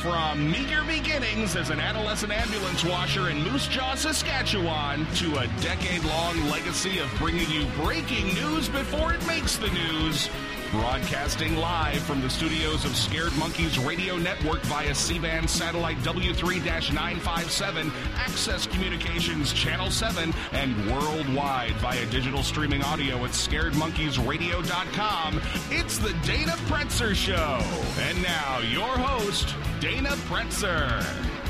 From meager beginnings as an adolescent ambulance washer in Moose Jaw, Saskatchewan, to a decade-long legacy of bringing you breaking news before it makes the news. Broadcasting live from the studios of Scared Monkeys Radio Network via C-band satellite W3-957, Access Communications Channel 7, and worldwide via digital streaming audio at scaredmonkeysradio.com. It's the Dana Pretzer Show. And now, your host, Dana Pretzer.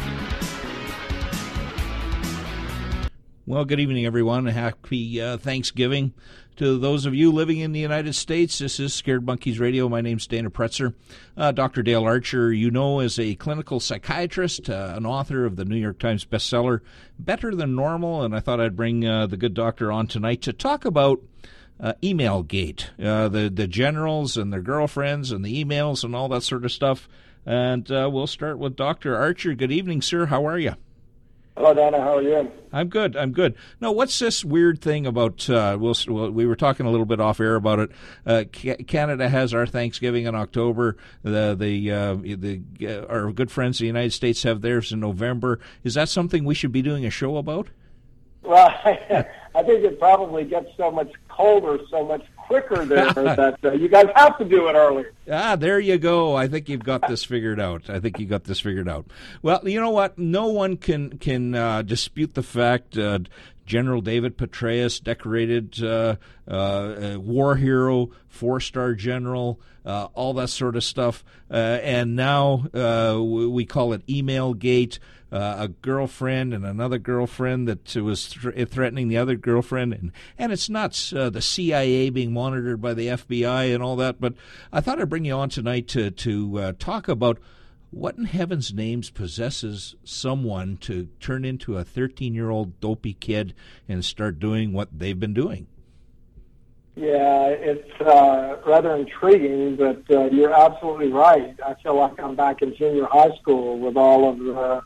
Well, good evening, everyone. Happy Thanksgiving to those of you living in the United States. This is Scared Monkeys Radio. My name's Dana Pretzer. Dr. Dale Archer, you know, is a clinical psychiatrist, an author of the New York Times bestseller, Better Than Normal, and I thought I'd bring the good doctor on tonight to talk about Emailgate, the generals and their girlfriends and the emails and all that sort of stuff. And we'll start with Dr. Archer. Good evening, sir. How are you? Hello, Dana. How are you? I'm good. Now, what's this weird thing about, we were talking a little bit off air about it. Canada has our Thanksgiving in October. Our good friends in the United States have theirs in November. Is that something we should be doing a show about? Well, I think it probably gets so much colder so much quicker there that you guys have to do it earlier. There you go. I think you've got this figured out. Well, you know what? No one can dispute the fact General David Petraeus, decorated war hero, 4-star general, all that sort of stuff. And now we call it Emailgate. A girlfriend and another girlfriend that was threatening the other girlfriend. And it's nuts, the CIA being monitored by the FBI and all that. But I thought I'd bring you on tonight to talk about what in heaven's names possesses someone to turn into a 13-year-old dopey kid and start doing what they've been doing. Yeah, it's rather intriguing, but you're absolutely right. I feel like I'm back in junior high school with all of the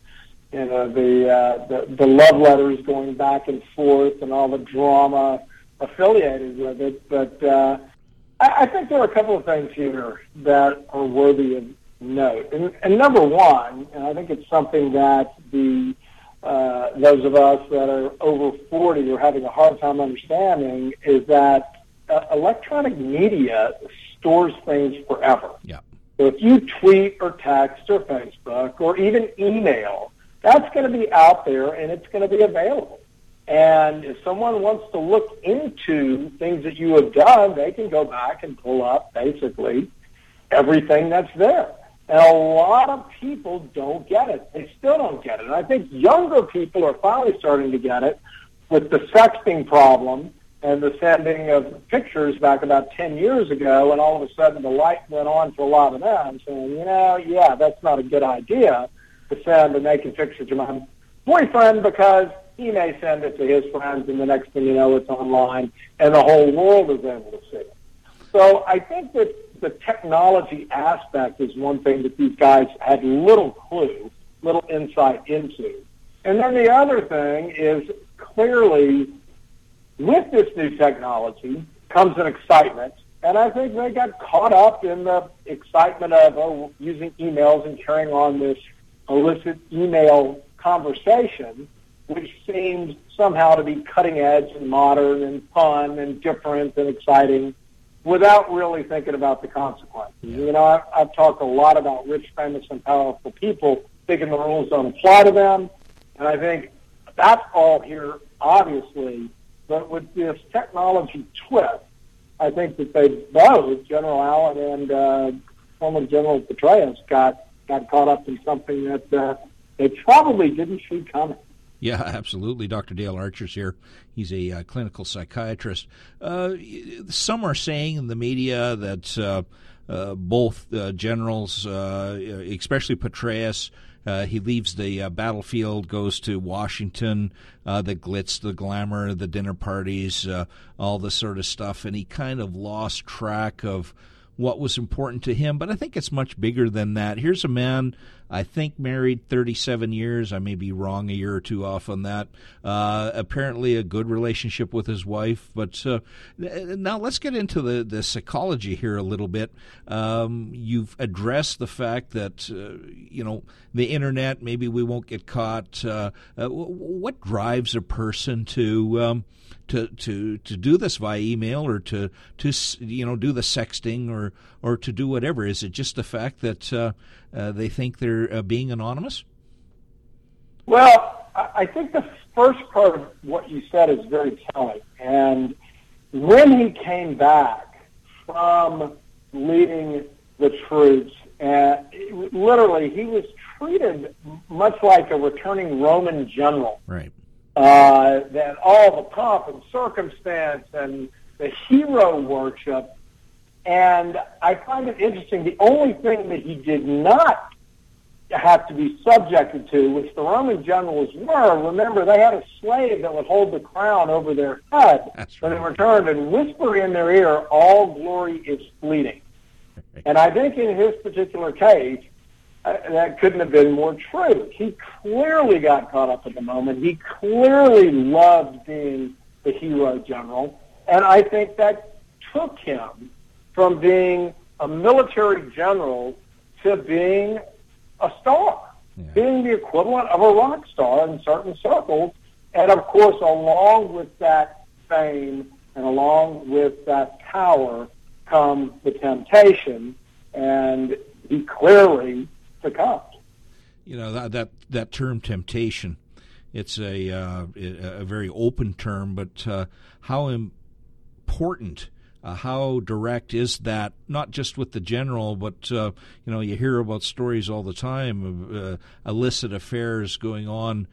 love letters going back and forth and all the drama affiliated with it. But I think there are a couple of things here that are worthy of note. And number one, and I think it's something that those of us that are over 40 are having a hard time understanding, is that electronic media stores things forever. Yeah. So if you tweet or text or Facebook or even email, that's going to be out there and it's going to be available. And if someone wants to look into things that you have done, they can go back and pull up basically everything that's there. And a lot of people don't get it. They still don't get it. And I think younger people are finally starting to get it with the sexting problem and the sending of pictures back about 10 years ago, and all of a sudden the light went on for a lot of them saying, that's not a good idea to send a naked picture to my boyfriend because he may send it to his friends, and the next thing you know, it's online, and the whole world is able to see it. So I think that the technology aspect is one thing that these guys had little clue, little insight into. And then the other thing is clearly with this new technology comes an excitement, and I think they got caught up in the excitement of using emails and carrying on this illicit email conversation, which seemed somehow to be cutting edge and modern and fun and different and exciting without really thinking about the consequences. You know, I've talked a lot about rich, famous, and powerful people thinking the rules don't apply to them, and I think that's all here, obviously, but with this technology twist, I think that they both, General Allen and former General Petraeus, got caught up in something that they probably didn't see coming. Yeah, absolutely. Dr. Dale Archer's here. He's a clinical psychiatrist. Some are saying in the media that both generals, especially Petraeus, he leaves the battlefield, goes to Washington, the glitz, the glamour, the dinner parties, all this sort of stuff, and he kind of lost track of what was important to him. But I think it's much bigger than that. Here's a man I think married 37 years. I may be wrong a year or two off on that. Apparently a good relationship with his wife. But now let's get into the psychology here a little bit. You've addressed the fact that, the internet, maybe we won't get caught. What drives a person to do this via email or to do the sexting or to do whatever? Is it just the fact that they think they're being anonymous? Well, I think the first part of what you said is very telling. And when he came back from leading the troops, literally he was treated much like a returning Roman general. Right. That all the pomp and circumstance and the hero worship. And I find it interesting, the only thing that he did not have to be subjected to, which the Roman generals were, remember, they had a slave that would hold the crown over their head when they returned and whisper in their ear, all glory is fleeting. And I think in his particular case, that couldn't have been more true. He clearly got caught up in the moment. He clearly loved being the hero general. And I think that took him from being a military general to being a star, being the equivalent of a rock star in certain circles. And, of course, along with that fame and along with that power comes the temptation, and he clearly succumbed. That term temptation, it's a very open term, but how important, how direct is that, not just with the general, but you hear about stories all the time of illicit affairs going on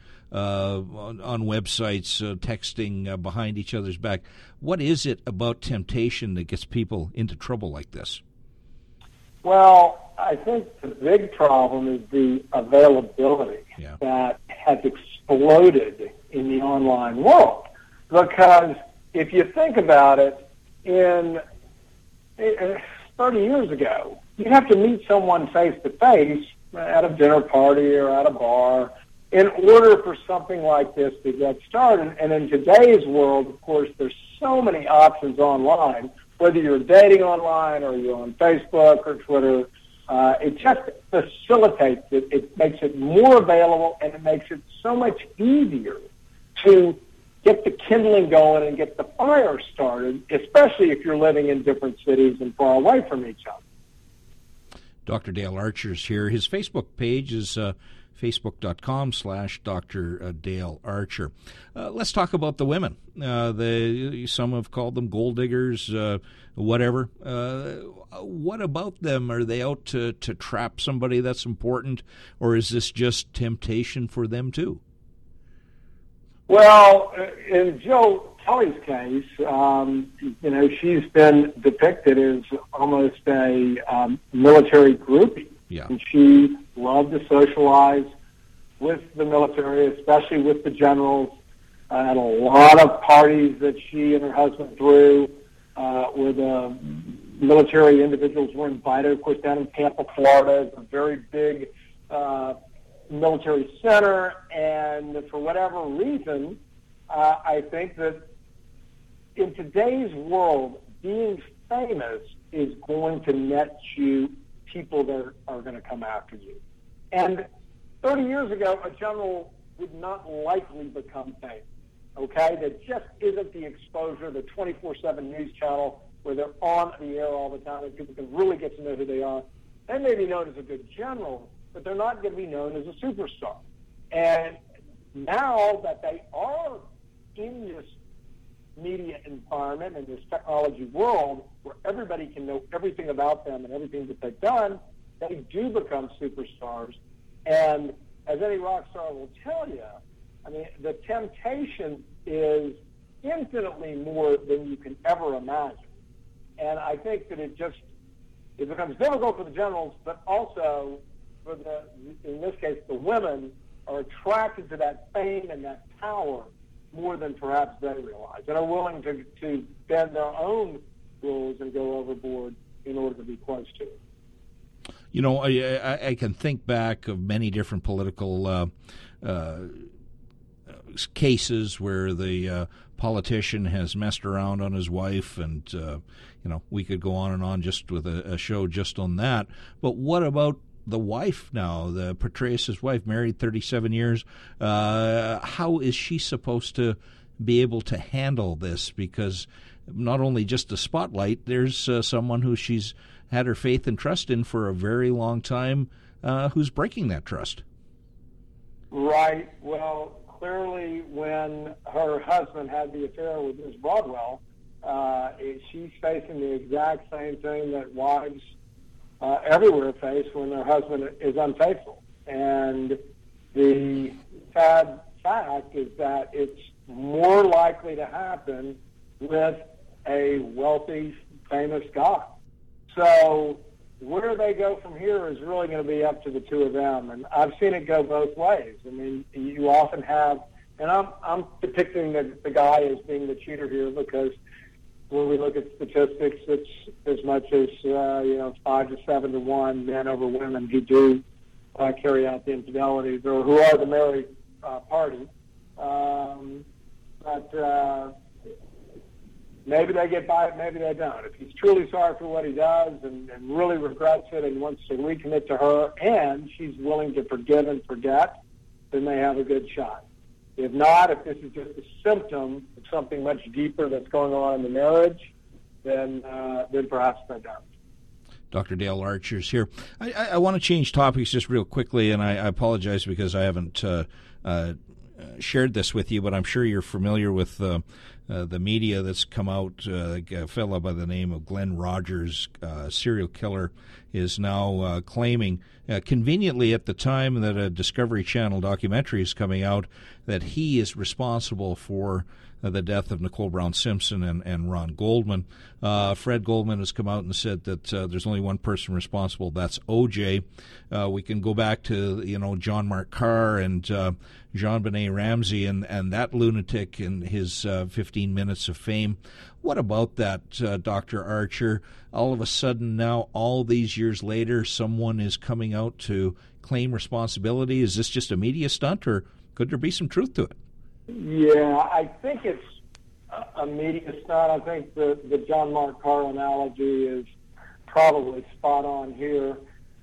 websites, texting behind each other's back. What is it about temptation that gets people into trouble like this? Well, I think the big problem is the availability that has exploded in the online world. Because if you think about it, in 30 years ago, you'd have to meet someone face-to-face at a dinner party or at a bar in order for something like this to get started. And in today's world, of course, there's so many options online, whether you're dating online or you're on Facebook or Twitter. It just facilitates it. It makes it more available, and it makes it so much easier to get the kindling going and get the fire started, especially if you're living in different cities and far away from each other. Dr. Dale Archer's here. His Facebook page is facebook.com/Dr. Dale Archer. Let's talk about the women. Some have called them gold diggers, whatever. What about them? Are they out to trap somebody that's important, or is this just temptation for them too? Well, in Jill Kelly's case, she's been depicted as almost a military groupie. Yeah. And she loved to socialize with the military, especially with the generals, at a lot of parties that she and her husband threw, where the military individuals were invited. Of course, down in Tampa, Florida, it's a very big military center, and for whatever reason, I think that in today's world, being famous is going to net you people that are going to come after you. And 30 years ago, a general would not likely become famous, okay? There just isn't the exposure, the 24/7 news channel where they're on the air all the time and people can really get to know who they are. They may be known as a good general, but they're not going to be known as a superstar. And now that they are in this media environment and this technology world where everybody can know everything about them and everything that they've done, they do become superstars. And as any rock star will tell you, I mean, the temptation is infinitely more than you can ever imagine. And I think that it becomes difficult for the generals, but also for in this case, the women are attracted to that fame and that power more than perhaps they realize, and are willing to bend their own rules and go overboard in order to be close to it. You know, I can think back of many different political cases where the politician has messed around on his wife, and we could go on and on just with a show just on that. But what about the wife now, the Petraeus' wife, married 37 years? How is she supposed to be able to handle this? Because not only just the spotlight, there's someone who she's had her faith and trust in for a very long time who's breaking that trust. Right. Well, clearly when her husband had the affair with Ms. Broadwell, she's facing the exact same thing that wives everywhere face when their husband is unfaithful. And the sad fact is that it's more likely to happen with a wealthy, famous guy. So where they go from here is really going to be up to the two of them. And I've seen it go both ways. I mean, you often have, and I'm depicting the guy as being the cheater here, because when we look at statistics, it's as much as 5 to 7 to 1 men over women who do carry out the infidelities, or who are the married party. But maybe they get by it, maybe they don't. If he's truly sorry for what he does and really regrets it and wants to recommit to her, and she's willing to forgive and forget, then they have a good shot. If not, if this is just a symptom of something much deeper that's going on in the marriage, then perhaps they don't. Dr. Dale Archer's here. I want to change topics just real quickly, and I apologize because I haven't shared this with you, but I'm sure you're familiar with the media that's come out. A fellow by the name of Glenn Rogers, serial killer, is now claiming, conveniently at the time that a Discovery Channel documentary is coming out, that he is responsible for the death of Nicole Brown Simpson and Ron Goldman. Fred Goldman has come out and said that there's only one person responsible. That's O.J. We can go back to John Mark Carr and Jean-Benet Ramsey and that lunatic in his 15 minutes of fame. What about that, Dr. Archer? All of a sudden now, all these years later, someone is coming out to claim responsibility. Is this just a media stunt, or could there be some truth to it? Yeah, I think it's a media stunt. I think the John Mark Carr analogy is probably spot on here.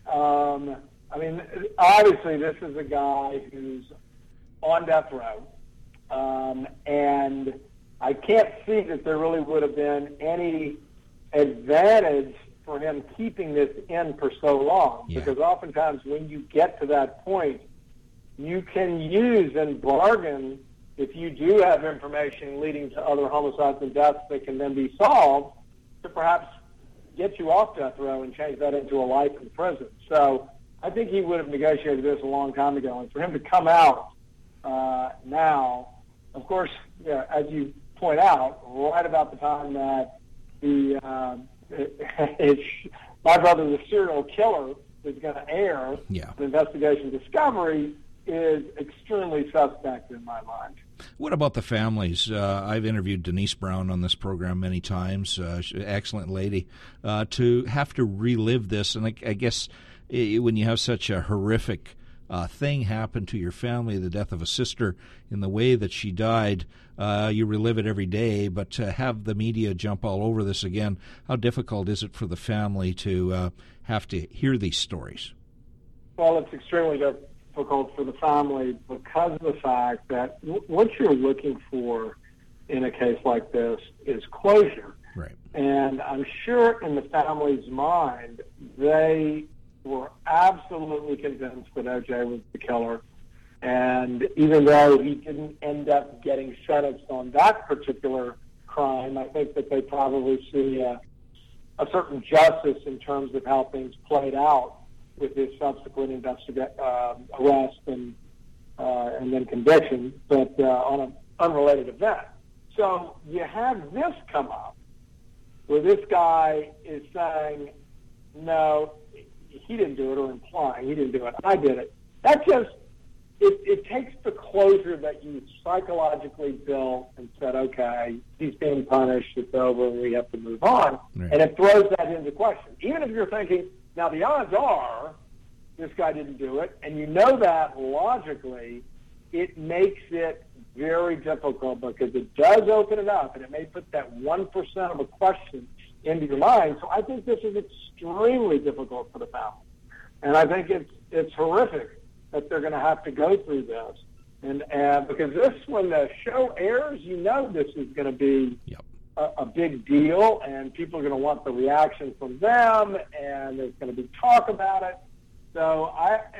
I mean, obviously this is a guy who's on death row, and I can't see that there really would have been any advantage for him keeping this in for so long, because oftentimes when you get to that point, you can use and bargain if you do have information leading to other homicides and deaths that can then be solved, to perhaps get you off death row and change that into a life in prison. So I think he would have negotiated this a long time ago. And for him to come out now, of course, as you point out, right about the time that My Brother the Serial Killer is going to air, the investigation Discovery is extremely suspect in my mind. What about the families? I've interviewed Denise Brown on this program many times, excellent lady, to have to relive this. And I guess when you have such a horrific thing happen to your family, the death of a sister in the way that she died, you relive it every day. But to have the media jump all over this again, how difficult is it for the family to have to hear these stories? Well, it's extremely difficult for the family because of the fact that what you're looking for in a case like this is closure. Right. And I'm sure in the family's mind, they were absolutely convinced that O.J. was the killer. And even though he didn't end up getting sentenced on that particular crime, I think that they probably see a certain justice in terms of how things played out with his subsequent arrest and then conviction, but on an unrelated event. So you have this come up where this guy is saying, no, he didn't do it, or implying he didn't do it, I did it. That just, it takes the closure that you psychologically built and said, okay, he's being punished, it's over, we have to move on. Right. And it throws that into question. Even if you're thinking, Now, the odds are this guy didn't do it, and you know that logically, it makes it very difficult because it does open it up, and it may put that 1% of a question into your mind. So I think this is extremely difficult for the family. And I think it's horrific that they're going to have to go through this. And because when the show airs, you know this is going to be a big deal, and people are going to want the reaction from them, and there's going to be talk about it. So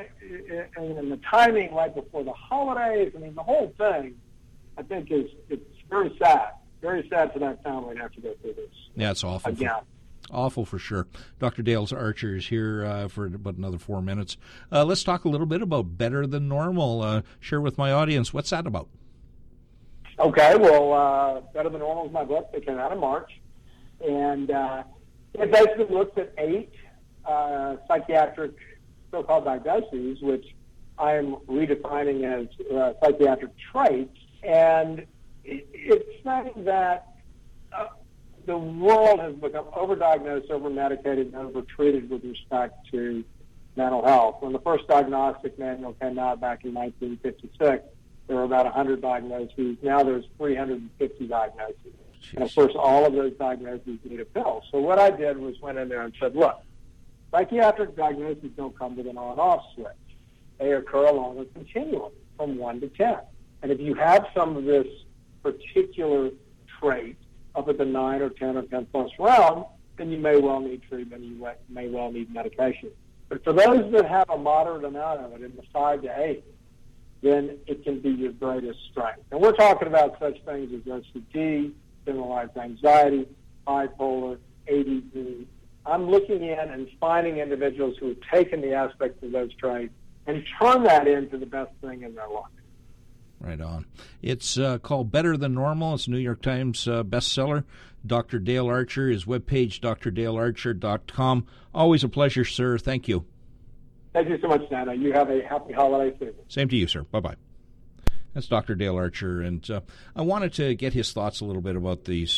and the timing right before the holidays, I mean, the whole thing, I think it's very sad. Very sad for that family to have to go through this. Yeah, it's awful. Again. Awful for sure. Dr. Dale Archer is here for about another 4 minutes. Let's talk a little bit about Better Than Normal. Share with my audience, what's that about? Okay, well, Better Than Normal is my book. It came out in March. And it basically looks at 8 psychiatric so-called diagnoses, which I am redefining as psychiatric traits. And it's saying that the world has become overdiagnosed, overmedicated, and overtreated with respect to mental health. When the first diagnostic manual came out back in 1956, there were about 100 diagnoses. Now there's 350 diagnoses. Jeez. And, of course, all of those diagnoses need a pill. So what I did was went in there and said, look, psychiatric diagnoses don't come with an on-off switch. They occur along a continuum from 1 to 10. And if you have some of this particular trait up at the 9 or 10 or 10 plus realm, then you may well need treatment, you may well need medication. But for those that have a moderate amount of it, in the 5 to 8, then it can be your greatest strength. And we're talking about such things as OCD, generalized anxiety, bipolar, ADD. I'm looking in and finding individuals who have taken the aspects of those traits and turn that into the best thing in their life. Right on. It's called Better Than Normal. It's a New York Times bestseller. Dr. Dale Archer, his webpage, drdalearcher.com. Always a pleasure, sir. Thank you. Thank you so much, Nana. You have a happy holiday season. Same to you, sir. Bye-bye. That's Dr. Dale Archer, and I wanted to get his thoughts a little bit about these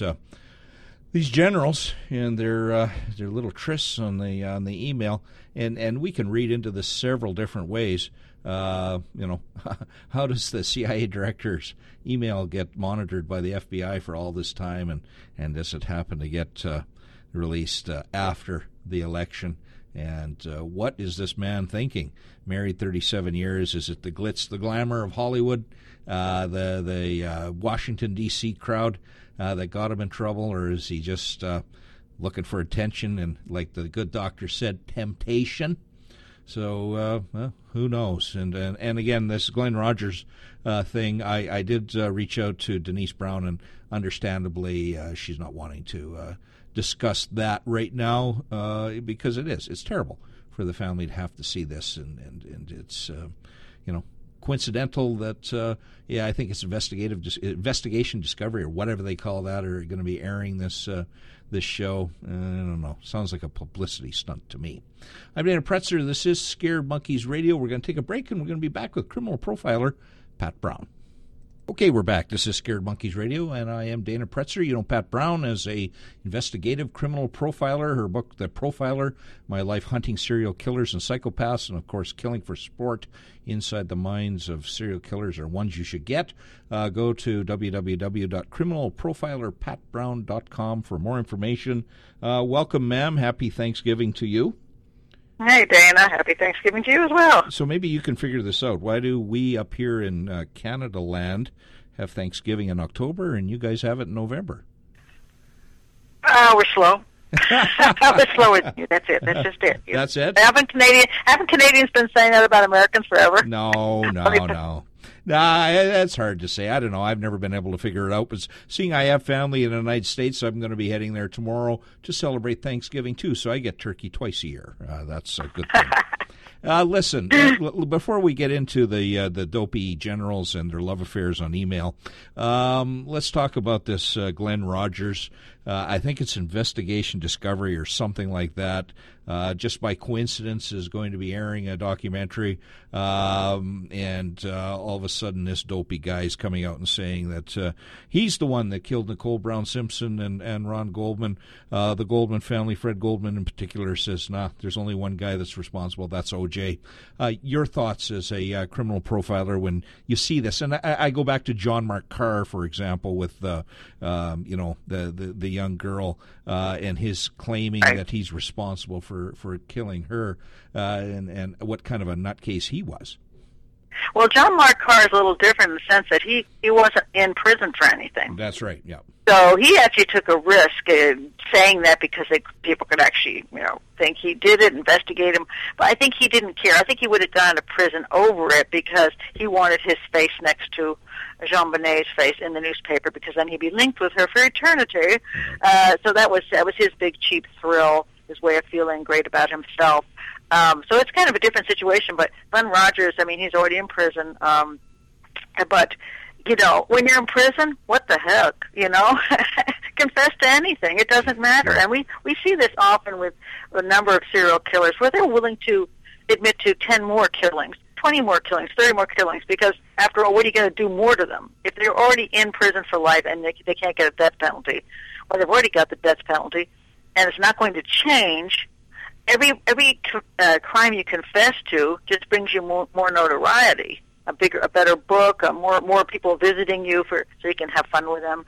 generals and their little trysts on the email, and we can read into this several different ways. How does the CIA director's email get monitored by the FBI for all this time, and does it happen to get released after the election? And what is this man thinking? Married 37 years. Is it the glitz, the glamour of Hollywood, the Washington, D.C. crowd that got him in trouble, or is he just looking for attention and, like the good doctor said, temptation? So who knows? And again, this Glenn Rogers thing, I did reach out to Denise Brown, and understandably she's not wanting to discuss that right now because it's terrible for the family to have to see this, and it's coincidental that I think it's investigation discovery or whatever they call that are going to be airing this show. I don't know. Sounds like a publicity stunt to me. I'm Dana Pretzer. This is Scared Monkeys Radio. We're going to take a break, and we're going to be back with criminal profiler Pat Brown. Okay, we're back. This is Scared Monkeys Radio, and I am Dana Pretzer. You know Pat Brown as a investigative criminal profiler. Her book, The Profiler, My Life Hunting Serial Killers and Psychopaths, and, of course, Killing for Sport, Inside the Minds of Serial Killers Are Ones You Should Get. Go to www.criminalprofilerpatbrown.com for more information. Welcome, ma'am. Happy Thanksgiving to you. Hey, Dana. Happy Thanksgiving to you as well. So maybe you can figure this out. Why do we up here in Canada land have Thanksgiving in October, and you guys have it in November? We're slow. We're slow with you. That's it. That's just it. That's it? Haven't Canadians been saying that about Americans forever? No. Nah, that's hard to say. I don't know. I've never been able to figure it out. But seeing I have family in the United States, I'm going to be heading there tomorrow to celebrate Thanksgiving, too. So I get turkey twice a year. That's a good thing. Listen, before we get into the dopey generals and their love affairs on email, let's talk about this Glenn Rogers. I think it's investigation discovery or something like that. just by coincidence is going to be airing a documentary, and all of a sudden this dopey guy is coming out and saying that he's the one that killed Nicole Brown Simpson and Ron Goldman. The Goldman family, Fred Goldman in particular, says, nah, there's only one guy that's responsible. That's O.J. Your thoughts as a criminal profiler when you see this? And I go back to John Mark Carr, for example, with the young girl and his claiming that he's responsible for killing her, and what kind of a nutcase he was. Well, John Mark Carr is a little different in the sense that he wasn't in prison for anything. That's right, yeah. So he actually took a risk in saying that because people could actually, think he did it, investigate him. But I think he didn't care. I think he would have gone to prison over it because he wanted his face next to JonBenét's face in the newspaper, because then he'd be linked with her for eternity. So that was his big cheap thrill, his way of feeling great about himself. So it's kind of a different situation. But Glenn Rogers, he's already in prison. But when you're in prison, what the heck, confess to anything. It doesn't matter. And we see this often with a number of serial killers where they're willing to admit to 10 more killings, 20 more killings, 30 more killings, because after all, what are you going to do more to them? If they're already in prison for life and they can't get a death penalty, or they've already got the death penalty, and it's not going to change, every crime you confess to just brings you more notoriety. A better book, more people visiting you so you can have fun with them.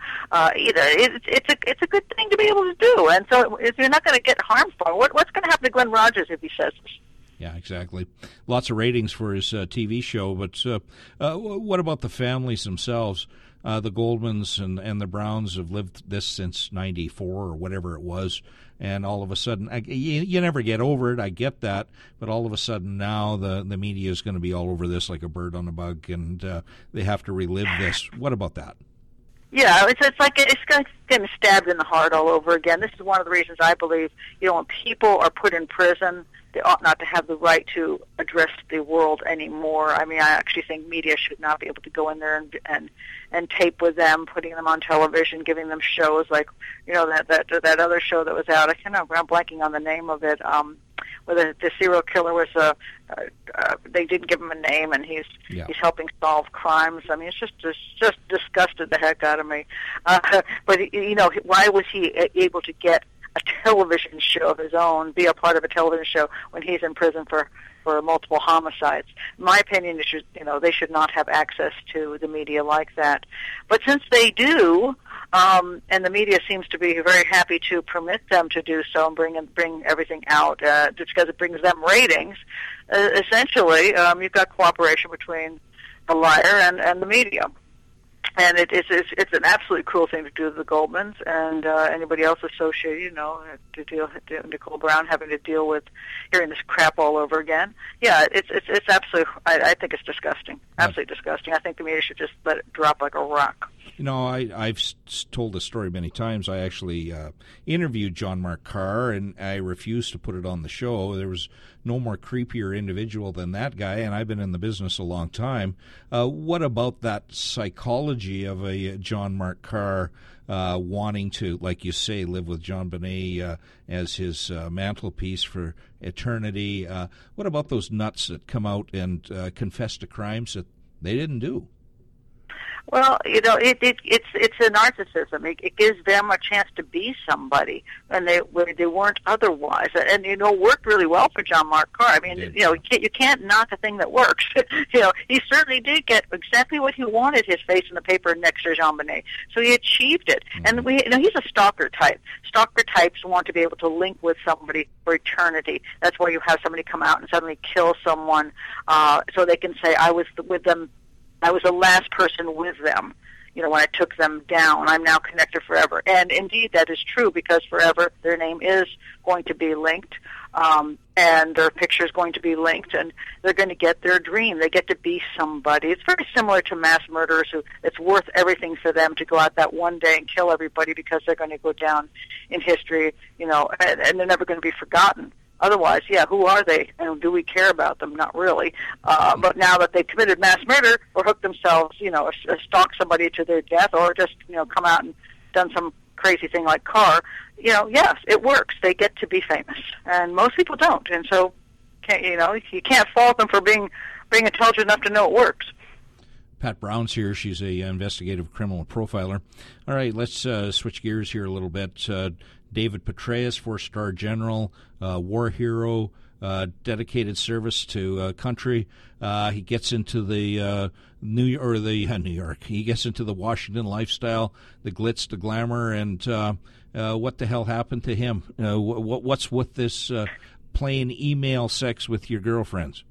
It's a good thing to be able to do. And so if you're not going to get harmed for it, what's going to happen to Glenn Rogers if he says this? Yeah, exactly. Lots of ratings for his TV show, but what about the families themselves? The Goldmans and the Browns have lived this since '94 or whatever it was, and all of a sudden, you never get over it, I get that, but all of a sudden now the media is going to be all over this like a bird on a bug, and they have to relive this. What about that? Yeah, it's like getting stabbed in the heart all over again. This is one of the reasons I believe, when people are put in prison, they ought not to have the right to address the world anymore. I actually think media should not be able to go in there and tape with them, putting them on television, giving them shows like, that other show that was out. I'm blanking on the name of it. Where the serial killer was they didn't give him a name, and he's helping solve crimes. It's just disgusted the heck out of me. But why was he able to get a television show of his own, be a part of a television show when he's in prison for multiple homicides? In my opinion, they should not have access to the media like that. But since they do, and the media seems to be very happy to permit them to do so and bring everything out, just because it brings them ratings, essentially, you've got cooperation between the liar and the media. And it's an absolutely cruel thing to do to the Goldmans and anybody else associated, to deal Nicole Brown having to deal with hearing this crap all over again. Yeah, it's absolutely. I think it's disgusting, absolutely disgusting. I think the media should just let it drop like a rock. I've told this story many times. I actually interviewed John Mark Carr, and I refused to put it on the show. There was no more creepier individual than that guy, and I've been in the business a long time. What about that psychology of a John Mark Carr wanting to, like you say, live with JonBenét as his mantelpiece for eternity? What about those nuts that come out and confess to crimes that they didn't do? Well, it's a narcissism. It gives them a chance to be somebody, and they weren't otherwise. And worked really well for John Mark Carr. You can't knock a thing that works. He certainly did get exactly what he wanted: his face in the paper next to JonBenét. So he achieved it. And he's a stalker type. Stalker types want to be able to link with somebody for eternity. That's why you have somebody come out and suddenly kill someone, so they can say, "I was with them. I was the last person with them, when I took them down. I'm now connected forever." And indeed, that is true, because forever their name is going to be linked, and their picture is going to be linked, and they're going to get their dream. They get to be somebody. It's very similar to mass murderers who it's worth everything for them to go out that one day and kill everybody because they're going to go down in history, and they're never going to be forgotten. Otherwise, who are they, and do we care about them? Not really. But now that they've committed mass murder or hooked themselves, stalk somebody to their death, or just come out and done some crazy thing like car, yes, it works. They get to be famous, and most people don't. And so, you can't fault them for being intelligent enough to know it works. Pat Brown's here. She's a investigative criminal profiler. All right, let's switch gears here a little bit. David Petraeus, 4-star general, war hero, dedicated service to country. He gets into the New York. He gets into the Washington lifestyle, the glitz, the glamour, and what the hell happened to him? What's with this playing email sex with your girlfriends?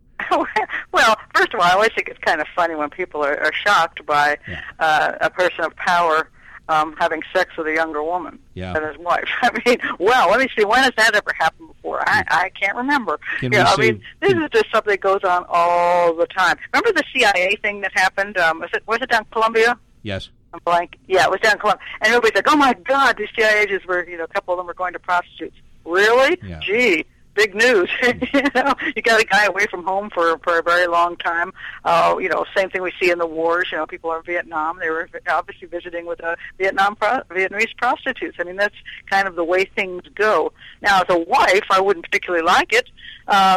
Well, first of all, I always think it's kind of funny when people are shocked by a person of power having sex with a younger woman than his wife. I mean, well, let me see. When has that ever happened before? I can't remember. This is just something that goes on all the time. Remember the CIA thing that happened? Was it down Columbia? Yes. I'm blank. Yeah, it was down Columbia. And everybody's like, oh, my God, these CIA agents were, a couple of them were going to prostitutes. Really? Yeah. Gee. Big news. You got a guy away from home for a very long time. Same thing we see in the wars. People are in Vietnam. They were obviously visiting with Vietnamese prostitutes. I mean, that's kind of the way things go. Now, as a wife, I wouldn't particularly like it. I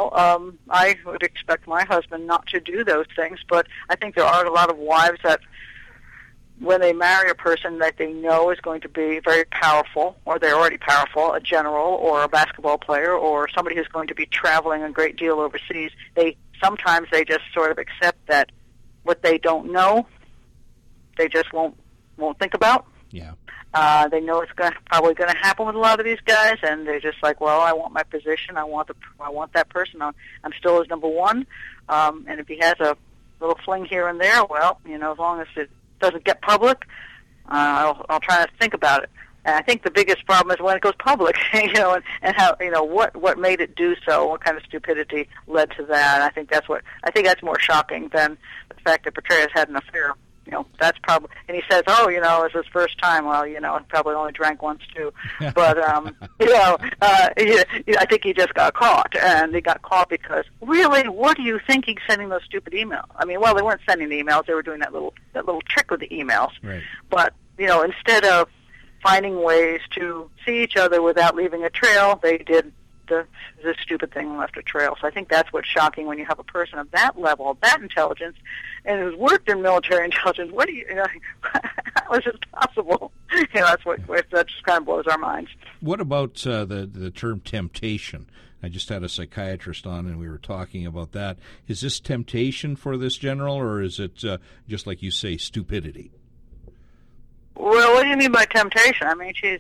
would expect my husband not to do those things, but I think there are a lot of wives that when they marry a person that they know is going to be very powerful, or they're already powerful, a general or a basketball player or somebody who's going to be traveling a great deal overseas, sometimes they just sort of accept that what they don't know, they just won't think about. Yeah. They know it's probably going to happen with a lot of these guys, and they're just like, well, I want my position. I want that person. I'm still his number one. And if he has a little fling here and there, well, as long as it doesn't get public, I'll try to think about it. And I think the biggest problem is when it goes public, and how, what made it do so, what kind of stupidity led to that. I think that's more shocking than the fact that Petraeus had an affair. That's probably, and he says, oh, it's his first time. Well, he probably only drank once too. But, I think he just got caught, and he got caught because, really, what do you think he's sending those stupid emails? I mean, well, they weren't sending the emails. They were doing that little trick with the emails. Right. But, instead of finding ways to see each other without leaving a trail, they did the stupid thing and left a trail. So I think that's what's shocking when you have a person of that level, of that intelligence, and who's worked in military intelligence. How is this possible? That just kind of blows our minds. What about the term temptation? I just had a psychiatrist on, and we were talking about that. Is this temptation for this general, or is it just like you say, stupidity? Well, what do you mean by temptation? I mean, she's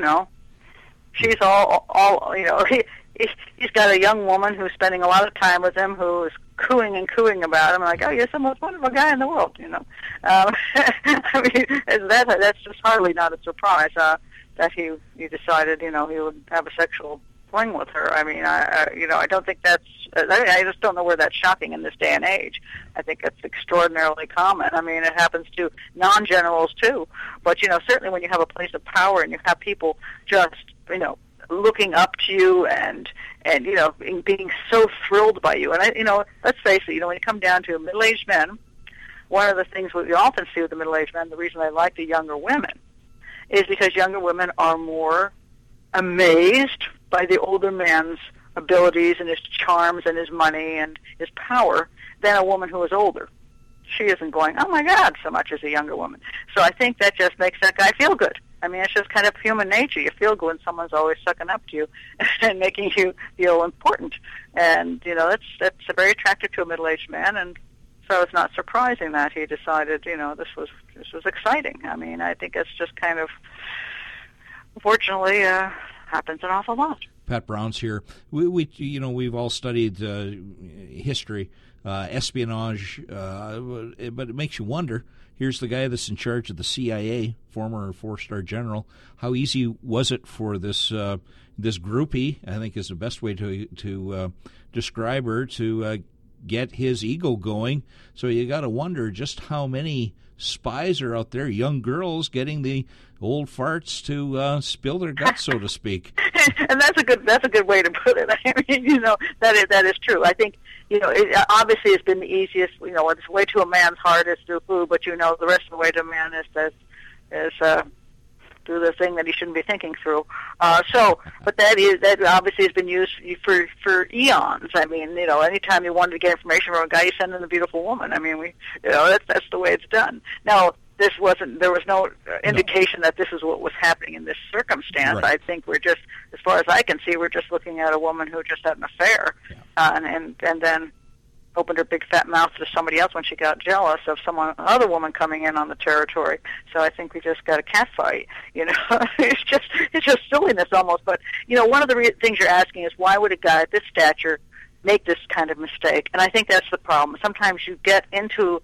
all he's got a young woman who's spending a lot of time with him, who is cooing about him, like, oh, you're the most wonderful guy in the world, I mean, that's just hardly not a surprise that he decided, he would have a sexual fling with her. I mean, I don't think I just don't know where that's shocking in this day and age. I think it's extraordinarily common. I mean, it happens to non-generals too. But, certainly when you have a place of power and you have people just, looking up to you and being so thrilled by you. And, let's face it, when you come down to middle-aged men, one of the things we often see with the middle-aged men, the reason they like the younger women, is because younger women are more amazed by the older man's abilities and his charms and his money and his power than a woman who is older. She isn't going, oh, my God, so much as a younger woman. So I think that just makes that guy feel good. I mean, it's just kind of human nature. You feel good when someone's always sucking up to you and making you feel important. And, that's very attractive to a middle-aged man. And so it's not surprising that he decided, this was exciting. I mean, I think it's just kind of, unfortunately, happens an awful lot. Pat Brown's here. We've all studied history, espionage, but it makes you wonder. Here's the guy that's in charge of the CIA, former 4-star general. How easy was it for this groupie, I think is the best way to describe her, to get his ego going? So you got to wonder just how many spies are out there, young girls getting the old farts to spill their guts, so to speak. And that's a good way to put it. I mean, that is true. I think, it obviously has been the easiest. It's way to a man's heart is through food, but the rest of the way to a man is the thing that he shouldn't be thinking through. But that obviously has been used for eons. I mean, anytime you wanted to get information from a guy, you send in a beautiful woman. I mean, that's the way it's done. Now, there was no indication that this is what was happening in this circumstance. Right. I think we're just, as far as I can see, we're just looking at a woman who just had an affair, and then opened her big fat mouth to somebody else when she got jealous of another woman coming in on the territory. So I think we just got a cat fight. It's just silliness almost. But one of the things you're asking is, why would a guy at this stature make this kind of mistake? And I think that's the problem. Sometimes you get into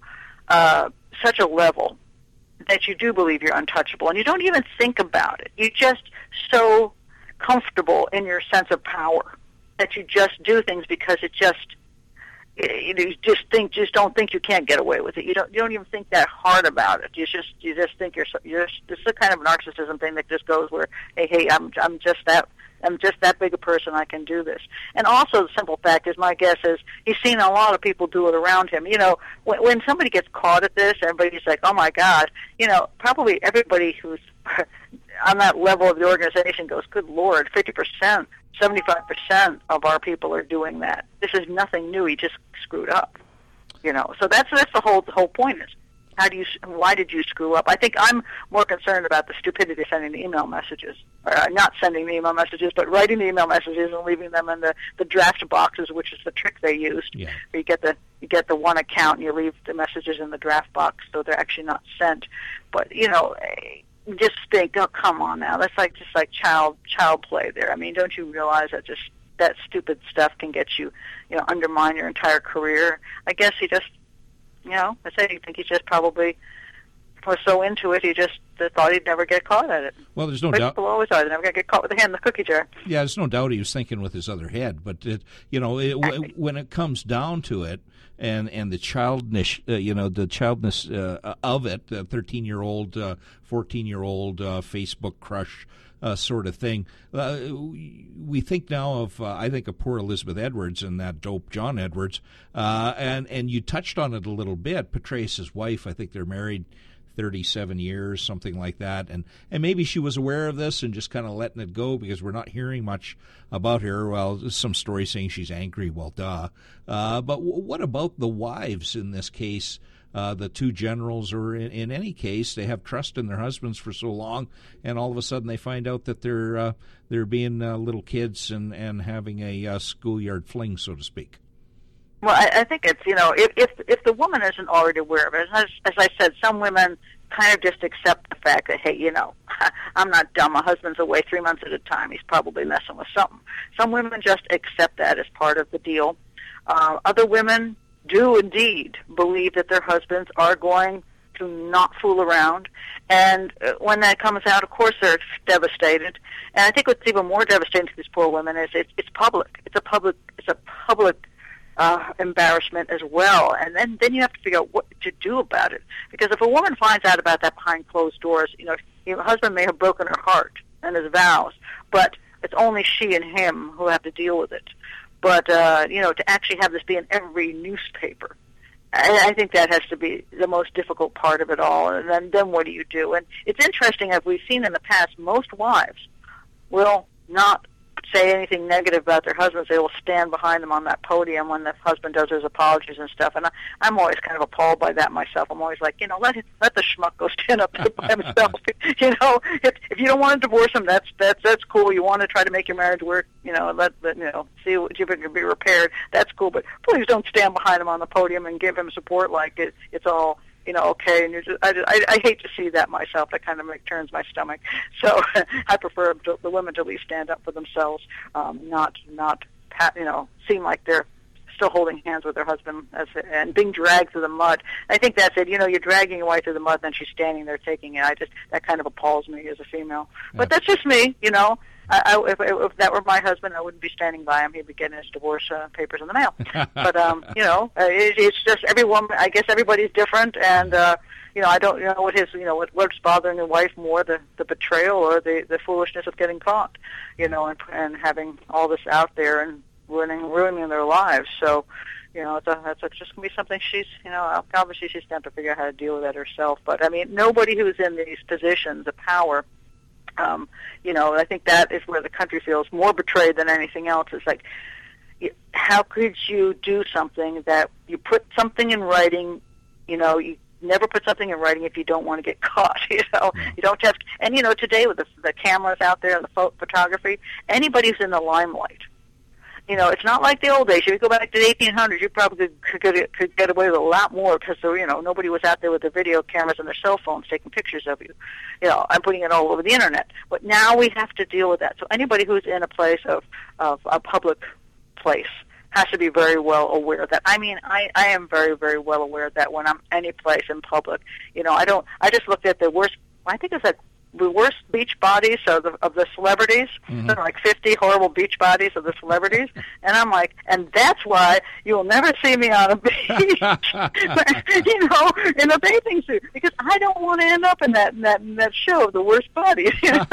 such a level that you do believe you're untouchable, and you don't even think about it. You're just so comfortable in your sense of power that you just do things because it just. You just don't think you can't get away with it. You don't even think that hard about it. You just think you're this is a kind of narcissism thing that just goes where, hey, I'm just that big a person. I can do this. And also the simple fact is, my guess is he's seen a lot of people do it around him. When somebody gets caught at this, everybody's like, oh my God. Probably everybody who's on that level of the organization goes, good Lord, 50%. 75% of our people are doing that. This is nothing new. He just screwed up, So that's the whole point is, why did you screw up? I think I'm more concerned about the stupidity of sending the email messages, or not sending the email messages, but writing the email messages and leaving them in the draft boxes, which is the trick they used. Yeah. You get the one account and you leave the messages in the draft box, so they're actually not sent. But just think, oh, come on now, that's just like child play there. I mean, don't you realize that just that stupid stuff can get you, undermine your entire career? I guess he just, I think he just probably was so into it, he just thought he'd never get caught at it. Well, there's no doubt. People always are. They're never going to get caught with a hand in the cookie jar. Yeah, there's no doubt he was thinking with his other head. But, when it comes down to it, and the childness, the childness of it, the 13-year-old, 14-year-old Facebook crush sort of thing. We think now of, I think of poor Elizabeth Edwards and that dope John Edwards, and you touched on it a little bit. Petraeus' wife, I think they're married 37 years, something like that, and maybe she was aware of this and just kind of letting it go because we're not hearing much about her. Well, some stories saying she's angry. Well, duh. But what about the wives in this case? The two generals, or in any case, they have trust in their husbands for so long, and all of a sudden they find out that they're being little kids and having a schoolyard fling, so to speak. Well, I think it's, if the woman isn't already aware of it, as I said, some women kind of just accept the fact that, hey, I'm not dumb. My husband's away 3 months at a time. He's probably messing with something. Some women just accept that as part of the deal. Other women do indeed believe that their husbands are going to not fool around. And when that comes out, of course, they're devastated. And I think what's even more devastating to these poor women is it's public. It's a public embarrassment as well, and then you have to figure out what to do about it. Because if a woman finds out about that behind closed doors, your husband may have broken her heart and his vows, but it's only she and him who have to deal with it. But to actually have this be in every newspaper, I think that has to be the most difficult part of it all. And then what do you do? And it's interesting, as we've seen in the past, most wives will not say anything negative about their husbands. They will stand behind them on that podium when the husband does his apologies and stuff. And I'm always kind of appalled by that myself. I'm always like, let the schmuck go stand up by himself. If you don't want to divorce him, that's cool. You want to try to make your marriage work, see what you can be repaired. That's cool. But please don't stand behind him on the podium and give him support like it's all. Okay, and I hate to see that myself. That kind of turns my stomach. So I prefer the women to at least stand up for themselves, not seem like they're still holding hands with their husband and being dragged through the mud. I think that's it. You're dragging your wife through the mud, and she's standing there taking it. That kind of appalls me as a female. Yeah. But that's just me, If that were my husband, I wouldn't be standing by him. He'd be getting his divorce papers in the mail. But it's just every woman. I guess everybody's different, and I don't know what's bothering the wife more, the betrayal or the foolishness of getting caught, and having all this out there and ruining their lives. So, it's just gonna be something she's, obviously she's going to have to figure out how to deal with that herself. But I mean, nobody who's in these positions of power I think that is where the country feels more betrayed than anything else. It's like, how could you do something that you put something in writing? You never put something in writing if you don't want to get caught. You don't have. And today with the cameras out there and the photography, anybody who's in the limelight. It's not like the old days. If you go back to the 1800s, you probably could get away with a lot more because nobody was out there with their video cameras and their cell phones taking pictures of you. I'm putting it all over the internet. But now we have to deal with that. So anybody who's in a place of a public place has to be very well aware of that. I mean, I am very, very well aware of that when I'm any place in public. I just looked at the worst. I think it's like the worst beach bodies of the celebrities. Mm-hmm. There are like 50 horrible beach bodies of the celebrities, and I'm like, and that's why you'll never see me on a beach, in a bathing suit, because I don't want to end up in that show of the worst bodies.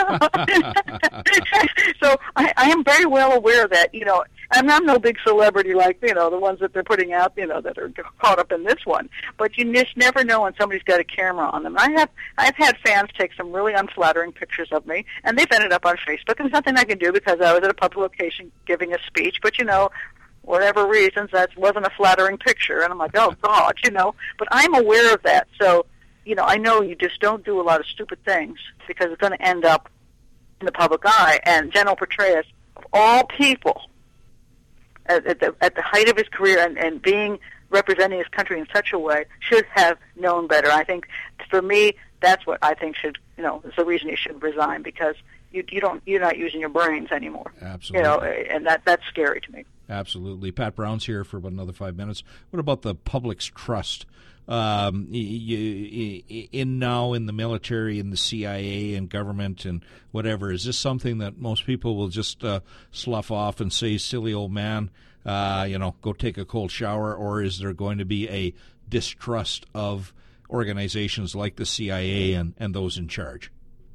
So I am very well aware of that. I'm no big celebrity like the ones that they're putting out, that are caught up in this one. But you just never know when somebody's got a camera on them. I've had fans take some really unflattering pictures of me, and they've ended up on Facebook. And there's nothing I can do because I was at a public location giving a speech. But whatever reasons, that wasn't a flattering picture. And I'm like, oh God, But I'm aware of that. So, I know you just don't do a lot of stupid things because it's going to end up in the public eye. And General Petraeus, of all people, at the height of his career and being representing his country in such a way, should have known better. I think, for me, that's what I think should, is the reason he should resign, because you're not using your brains anymore. Absolutely. And that's scary to me. Absolutely. Pat Brown's here for about another 5 minutes. What about the public's trust now in the military, in the CIA and government and whatever? Is this something that most people will just slough off and say, silly old man, go take a cold shower? Or is there going to be a distrust of organizations like the CIA and those in charge?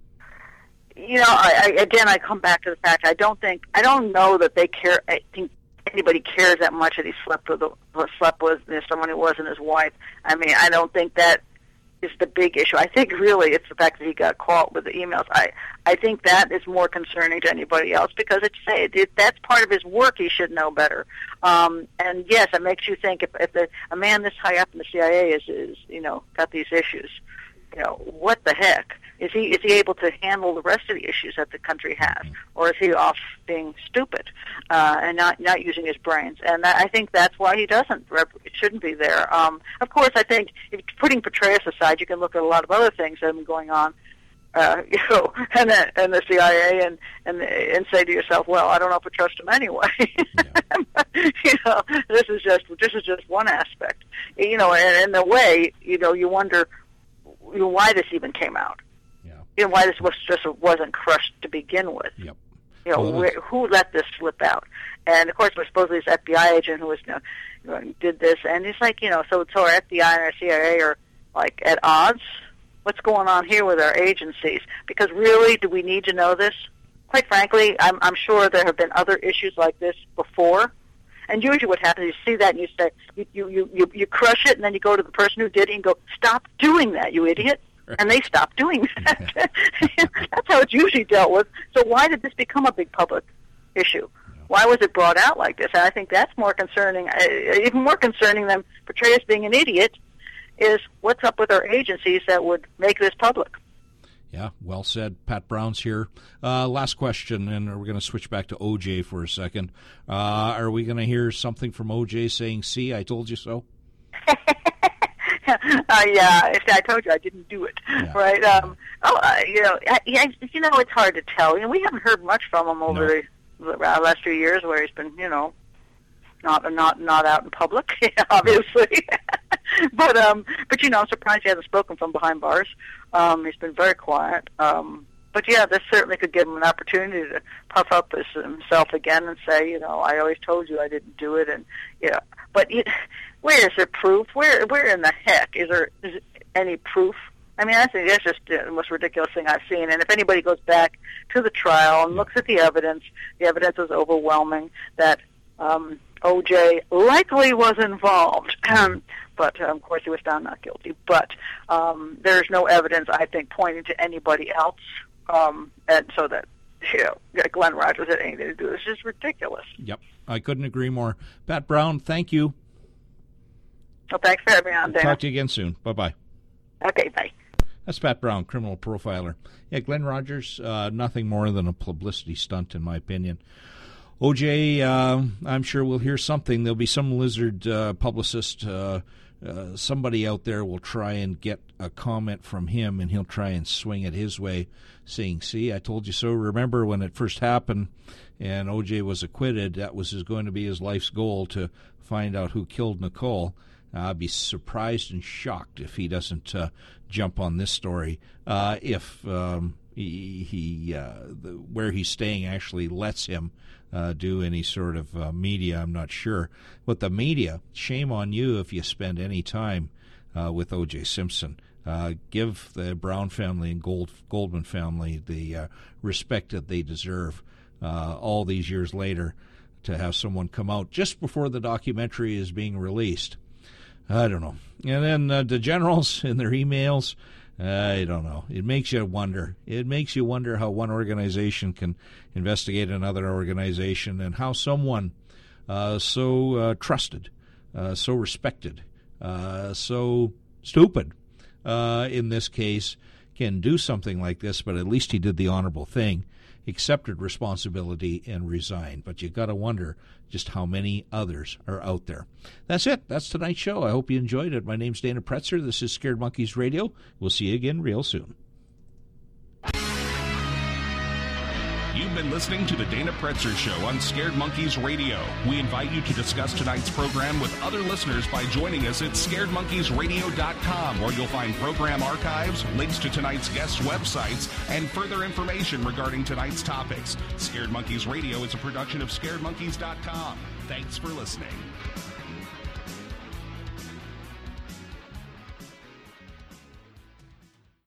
I come back to the fact I don't know that they care. I think anybody cares that much that he slept with someone who wasn't his wife. I mean, I don't think that is the big issue. I think really it's the fact that he got caught with the emails. I think that is more concerning to anybody else, because that's part of his work. He should know better. And yes, it makes you think if a man this high up in the CIA is got these issues, what the heck? Is he able to handle the rest of the issues that the country has, or is he off being stupid and not using his brains? And I think that's why he shouldn't be there. Of course, I think if putting Petraeus aside, you can look at a lot of other things that have been going on, and the CIA, and say to yourself, well, I don't know if I trust him anyway. Yeah. This is just one aspect. And in a way, you wonder why this even came out. Why this wasn't crushed to begin with. Yep. Who let this slip out? And of course, we're supposedly this FBI agent who was did this, and he's like, so our FBI and our CIA are like at odds. What's going on here with our agencies? Because really, do we need to know this? Quite frankly, I'm sure there have been other issues like this before. And usually, what happens is you see that and you say you crush it, and then you go to the person who did it and go, "Stop doing that, you idiot." And they stopped doing that. That's how it's usually dealt with. So why did this become a big public issue? Why was it brought out like this? And I think that's more concerning, even more concerning than Petraeus being an idiot, is what's up with our agencies that would make this public. Yeah, well said. Pat Brown's here. Last question, and we're going to switch back to O.J. for a second. Are we going to hear something from O.J. saying, "See, I told you so"? Yeah, if I told you I didn't do it, yeah. Right? It's hard to tell. We haven't heard much from him over the last few years, where he's been, not out in public, obviously. But I'm surprised he hasn't spoken from behind bars. He's been very quiet. But yeah, this certainly could give him an opportunity to puff up himself again and say, I always told you I didn't do it, and But where is there proof? Where in the heck is there any proof? I mean, I think that's just the most ridiculous thing I've seen. And if anybody goes back to the trial and looks at the evidence is overwhelming that O.J. likely was involved. But, of course, he was found not guilty. But there's no evidence, I think, pointing to anybody else and so that Glenn Rogers had anything to do. It's just ridiculous. Yep, I couldn't agree more. Pat Brown, thank you. Well, thanks for having me on, Dana. Talk to you again soon. Bye-bye. Okay, bye. That's Pat Brown, criminal profiler. Yeah, Glenn Rogers, nothing more than a publicity stunt, in my opinion. OJ, I'm sure we'll hear something. There'll be some lizard publicist, somebody out there will try and get a comment from him, and he'll try and swing it his way, saying, see, I told you so. Remember when it first happened and OJ was acquitted, that was going to be his life's goal, to find out who killed Nicole. I'd be surprised and shocked if he doesn't jump on this story, if where he's staying actually lets him do any sort of media. I'm not sure. But the media, shame on you if you spend any time with O.J. Simpson. Give the Brown family and Goldman family the respect that they deserve all these years later, to have someone come out just before the documentary is being released. I don't know. And then the generals in their emails, I don't know. It makes you wonder. It makes you wonder how one organization can investigate another organization, and how someone so trusted, so respected, so stupid in this case can do something like this. But at least he did the honorable thing, accepted responsibility, and resigned. But you got to wonder just how many others are out there. That's it. That's tonight's show. I hope you enjoyed it. My name's Dana Pretzer. This is Scared Monkeys Radio. We'll see you again real soon. You've been listening to the Dana Pretzer Show on Scared Monkeys Radio. We invite you to discuss tonight's program with other listeners by joining us at scaredmonkeysradio.com, where you'll find program archives, links to tonight's guests' websites, and further information regarding tonight's topics. Scared Monkeys Radio is a production of scaredmonkeys.com. Thanks for listening.